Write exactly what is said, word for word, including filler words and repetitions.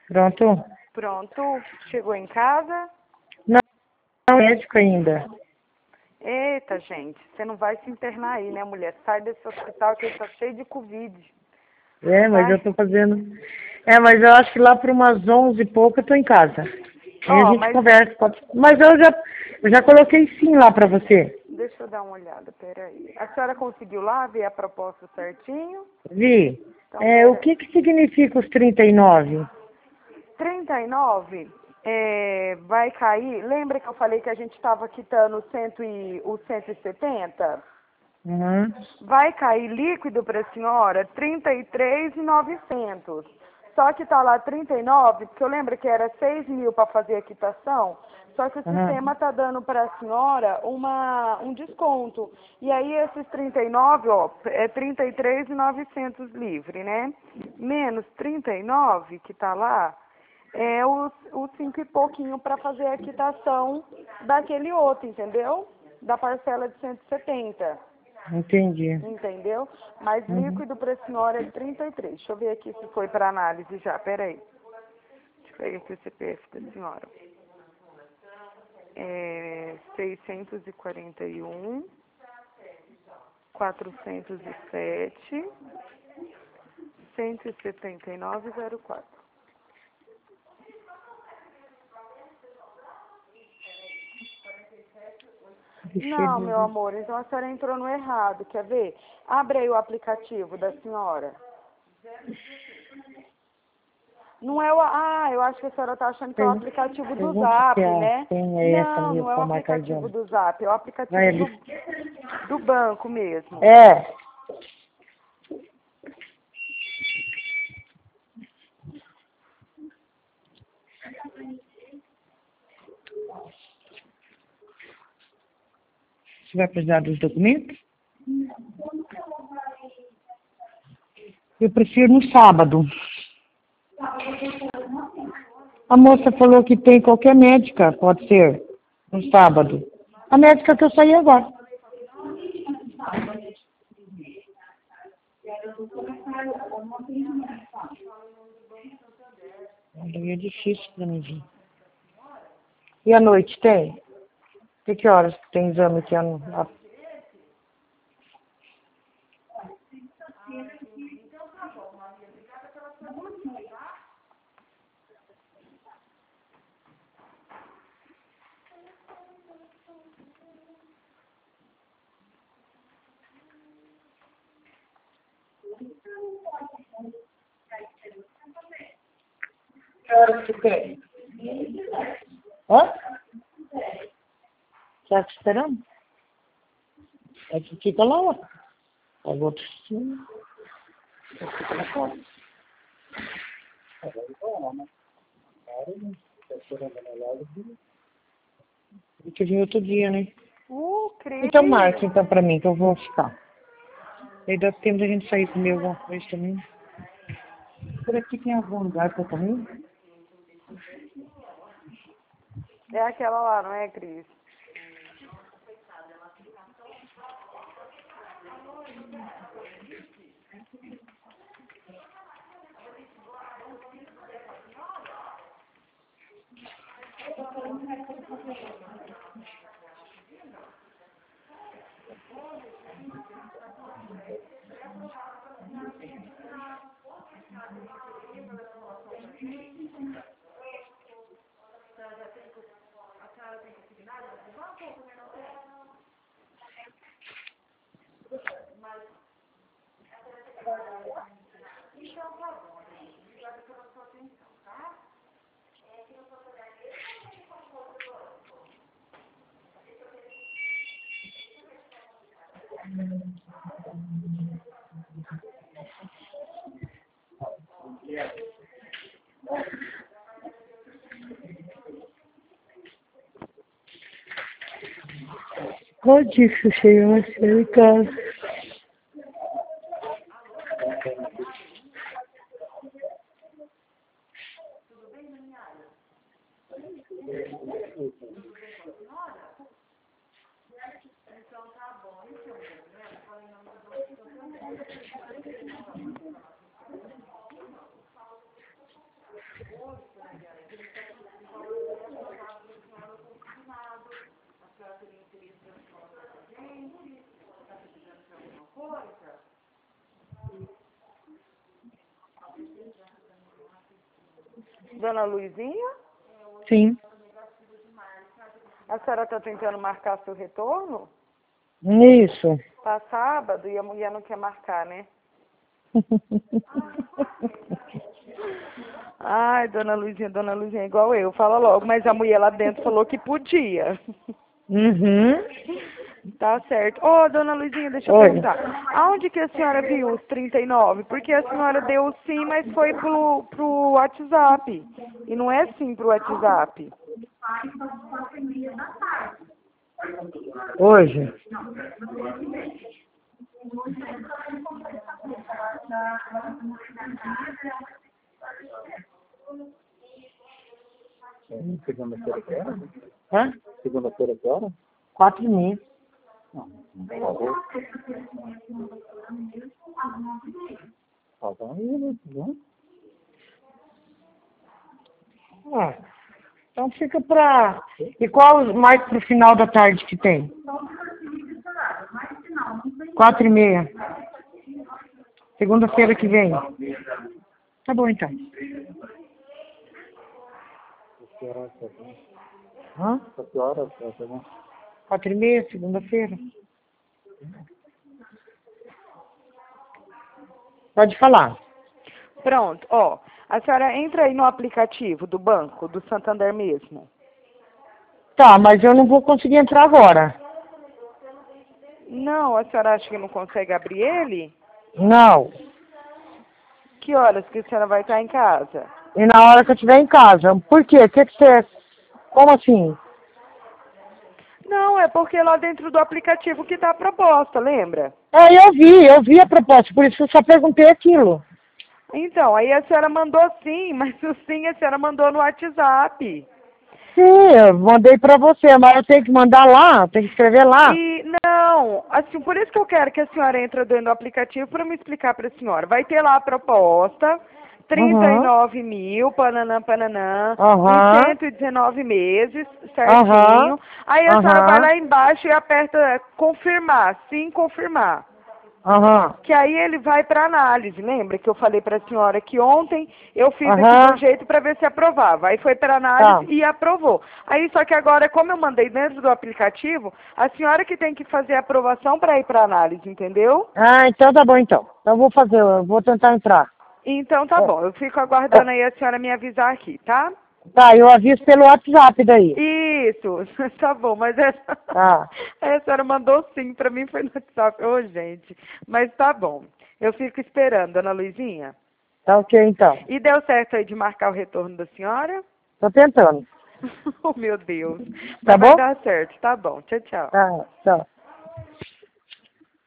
Pronto? Pronto. Chegou em casa? Não, não é médico ainda. Eita, gente. Você não vai se internar aí, né, mulher? Sai desse hospital que está cheio de Covid. É, mas Sai. eu tô fazendo... É, mas eu acho que lá por umas onze e pouco eu tô em casa. Aí a Ó, gente mas... conversa. Pode... Mas eu já, eu já coloquei sim lá pra você. Deixa eu dar uma olhada, peraí. A senhora conseguiu lá ver a proposta certinho? Vi. Então, É, o peraí. que que significa os trinta e nove? trinta e nove é, vai cair. Lembra que eu falei que a gente estava quitando cento e, os cento e setenta? Uhum. Vai cair líquido para a senhora trinta e três mil e novecentos. Só que está lá trinta e nove, porque eu lembro que era seis mil para fazer a quitação. Só que o Uhum. sistema está dando para a senhora uma, um desconto. E aí esses trinta e nove, ó, é trinta e três mil e novecentos livre, né? Menos trinta e nove que está lá, é os, os cinco e pouquinho para fazer a quitação daquele outro, entendeu? Da parcela de cento e setenta. Entendi. Entendeu? Mas Uhum. líquido para a senhora é trinta e três. Deixa eu ver aqui se foi para análise já. Peraí. Deixa eu ver aqui o C P F da senhora. É seiscentos e quarenta e um, quatrocentos e sete, cento e setenta e nove, zero quatro. Deixa Não, eu meu ver. amor, então a senhora entrou no errado. Quer ver? Abre aí o aplicativo da senhora. Não é o... Ah, eu acho que a senhora está achando que é o Pergunta, aplicativo do pergunta se Zap, a né? senha é essa Não, não mesmo é o pra marcar aplicativo idioma. do Zap, é o Vai aplicativo do, ali. do banco mesmo. É. Você vai precisar dos documentos? Eu prefiro no sábado. A moça falou que tem qualquer médica, pode ser, no sábado. A médica que eu saí agora. Daí é difícil pra mim vir. E à noite tem? Que, que horas que tem exame aqui? à no- à- Que horas que tem? Hã? Tá te esperando? É que fica lá, ó. Pega outro sim. Fica lá fora. Tem que vir outro dia, né? Uh, Cris! Então marca então pra mim, que eu vou ficar. Aí dá tempo da gente sair comer alguma coisa também. Por aqui tem algum lugar pra comer? É aquela lá, não é, Cris? Qual dia que você chegou em casa? Dona Luizinha? Sim. A senhora está tentando marcar seu retorno? Isso. Tá sábado e a mulher não quer marcar, né? Ai, Dona Luizinha, Dona Luizinha, igual eu, fala logo, mas a mulher lá dentro falou que podia. Uhum. Tá certo. Ô, Dona Luizinha, deixa eu Oi. perguntar. Aonde que a senhora viu os trinta e nove? Porque a senhora deu sim, mas foi pro, pro WhatsApp. E não é sim pro WhatsApp. Hoje. Segunda-feira que hora? Hã? Segunda-feira que hora? Quatro e meia. Não, por favor. Faltam minutos, né? Ah, então fica pra... E qual mais pro final da tarde que tem? Quatro e meia. Segunda-feira que vem. Tá bom, então. Que horas, né? Hã? Que horas, né? Quatro e meia, segunda-feira. Pode falar. Pronto, ó. A senhora entra aí no aplicativo do banco, do Santander mesmo. Tá, mas eu não vou conseguir entrar agora. Não, a senhora acha que não consegue abrir ele? Não. Que horas que a senhora vai estar em casa? E na hora que eu estiver em casa. Por quê? O que que você... Como assim? Não, é porque lá dentro do aplicativo que tá a proposta, lembra? É, eu vi, eu vi a proposta, por isso que eu só perguntei aquilo. Então, aí a senhora mandou sim, mas o sim a senhora mandou no WhatsApp. Sim, eu mandei pra você, mas eu tenho que mandar lá, eu tenho que escrever lá. E não, assim, por isso que eu quero que a senhora entre dentro do aplicativo para me explicar para a senhora. Vai ter lá a proposta, trinta e Aham, nove mil, pananã, pananã, em aham, cento e dezenove meses, aham, certinho. Aí a senhora vai aham, lá embaixo e aperta confirmar, sim, confirmar. aham, Que aí ele vai para análise. Lembra que eu falei para a senhora que ontem eu fiz aqui de um aham, jeito para ver se aprovava. Aí foi para análise tá. e aprovou. Aí só que agora, como eu mandei dentro do aplicativo, a senhora que tem que fazer a aprovação para ir para análise, entendeu? Ah, então tá bom então. Então eu vou fazer, eu vou tentar entrar. Então tá É, bom, eu fico é, aguardando aí a senhora me avisar aqui, tá? tá, eu aviso pelo WhatsApp daí. Isso, tá bom, mas essa, Tá, a senhora mandou sim, pra mim foi no WhatsApp. Ô, gente, mas tá bom. Eu fico esperando, dona Luizinha. tá ok então. E deu certo aí de marcar o retorno da senhora? Tô tentando. Oh, meu Deus. Tá Mas vai bom? dar certo, tá bom. Tchau, tchau. Tá, tchau.